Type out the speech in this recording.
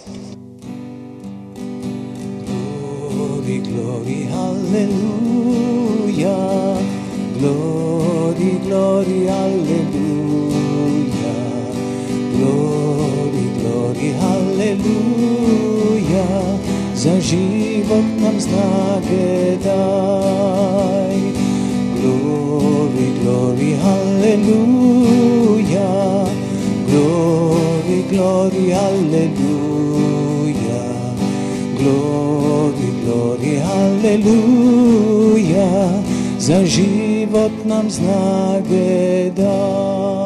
Glory, glory, hallelujah. Glory, glory, hallelujah. Glory, glory, hallelujah. Za život nam snage daj. Glory, glory, hallelujah. Glory, glory, hallelujah. Glory, glory, hallelujah. Za život nam snage daj.